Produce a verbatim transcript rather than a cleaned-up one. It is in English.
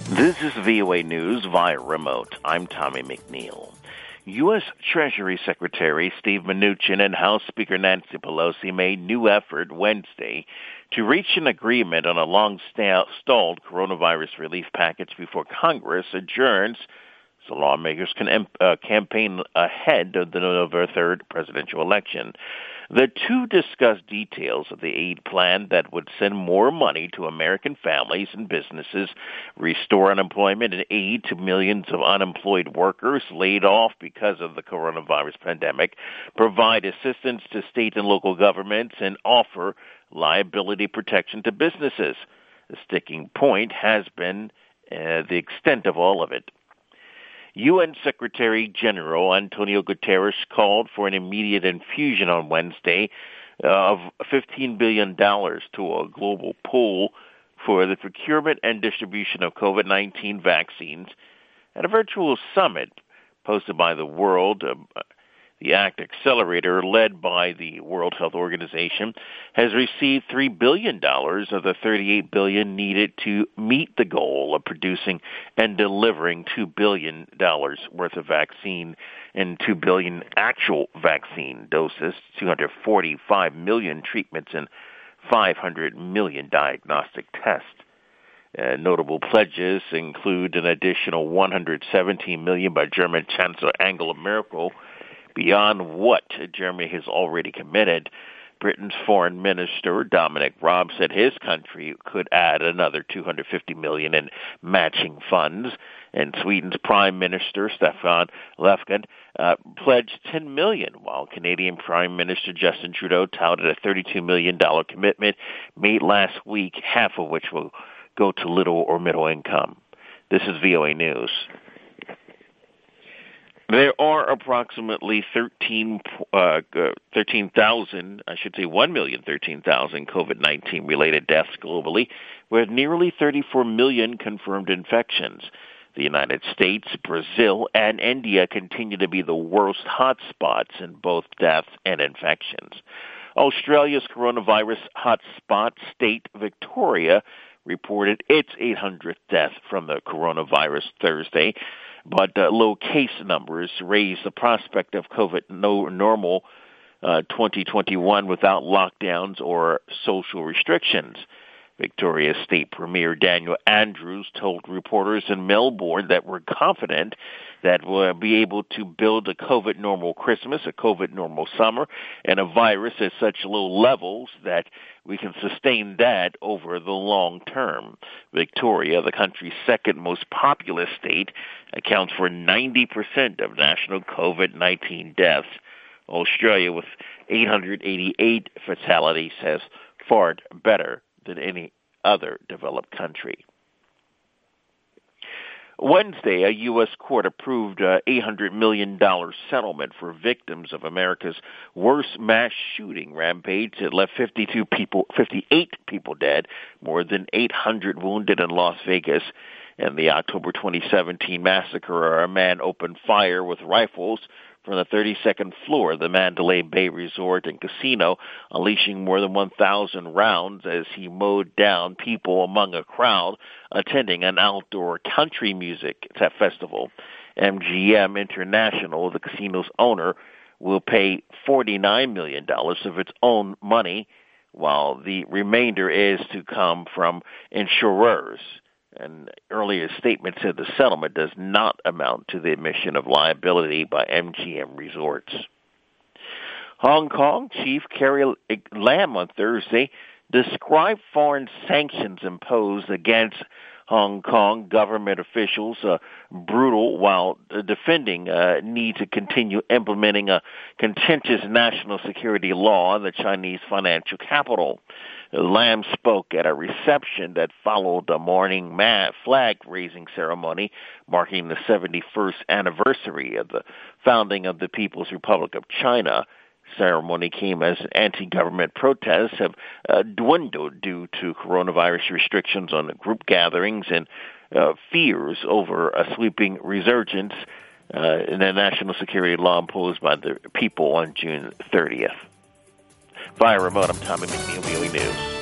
This is V O A News via remote. I'm Tommy McNeil. U S. Treasury Secretary Steve Mnuchin and House Speaker Nancy Pelosi made new effort Wednesday to reach an agreement on a long-stalled coronavirus relief package before Congress adjourns so lawmakers can uh, campaign ahead of the November third presidential election. The two discussed details of the aid plan that would send more money to American families and businesses, restore unemployment and aid to millions of unemployed workers laid off because of the coronavirus pandemic, provide assistance to state and local governments, and offer liability protection to businesses. The sticking point has been uh, the extent of all of it. U N. Secretary General Antonio Guterres called for an immediate infusion on Wednesday of fifteen billion dollars to a global pool for the procurement and distribution of COVID nineteen vaccines at a virtual summit hosted by the World. Uh, the ACT Accelerator, led by the World Health Organization, has received three billion dollars of the thirty-eight billion dollars needed to meet the goal of producing and delivering two billion dollars worth of vaccine and two billion dollars actual vaccine doses, two hundred forty-five million treatments, and five hundred million diagnostic tests. Uh, notable pledges include an additional one hundred seventeen million dollars by German Chancellor Angela Merkel, beyond what Germany has already committed. Britain's Foreign Minister Dominic Raab said his country could add another two hundred fifty million dollars in matching funds, and Sweden's Prime Minister Stefan Löfven uh, pledged ten million dollars, while Canadian Prime Minister Justin Trudeau touted a thirty-two million dollars commitment made last week, half of which will go to little or middle income. This is V O A News. There are approximately thirteen, uh, thirteen thousand, I should say one million thirteen thousand COVID nineteen related deaths globally, with nearly thirty-four million confirmed infections. The United States, Brazil, and India continue to be the worst hotspots in both deaths and infections. Australia's coronavirus hotspot state, Victoria, reported its eight hundredth death from the coronavirus Thursday, but uh, low case numbers raise the prospect of COVID no normal uh, twenty twenty-one without lockdowns or social restrictions. Victoria's State Premier Daniel Andrews told reporters in Melbourne that we're confident that we'll be able to build a COVID normal Christmas, a COVID normal summer, and a virus at such low levels that we can sustain that over the long term. Victoria, the country's second most populous state, accounts for ninety percent of national COVID nineteen deaths. Australia, with eight hundred eighty-eight fatalities, has fared better than any other developed country. Wednesday, a U S court approved an eight hundred million dollars settlement for victims of America's worst mass shooting rampage that left fifty-two people, fifty-eight people dead, more than eight hundred wounded in Las Vegas. And the October twenty seventeen massacre, a man opened fire with rifles from the thirty-second floor of the Mandalay Bay Resort and Casino, unleashing more than one thousand rounds as he mowed down people among a crowd attending an outdoor country music festival. M G M International, the casino's owner, will pay forty-nine million dollars of its own money, while the remainder is to come from insurers. An earlier statement said the settlement does not amount to the admission of liability by M G M Resorts. Hong Kong Chief Carrie Lam on Thursday described foreign sanctions imposed against Hong Kong government officials uh, brutal, while uh, defending uh, need to continue implementing a contentious national security law in the Chinese financial capital. Lam spoke at a reception that followed a morning flag-raising ceremony marking the seventy-first anniversary of the founding of the People's Republic of China. Ceremony came as anti-government protests have uh, dwindled due to coronavirus restrictions on group gatherings and uh, fears over a sweeping resurgence uh, in the national security law imposed by the people on June thirtieth. Via remote, I'm Tommy McNeil, V O A News.